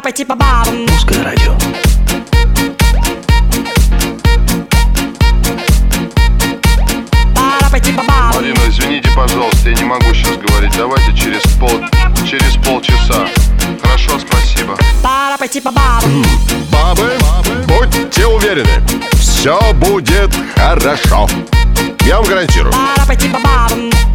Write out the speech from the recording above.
пойти по бабам. Русское радио. Пора пойти по бабам. Марина, извините, пожалуйста, я не могу сейчас говорить. Давайте через полчаса. Хорошо, спасибо. Пора пойти по бабам. Бабы, будьте уверены, все будет хорошо. Я вам гарантирую. Пора пойти по бабам.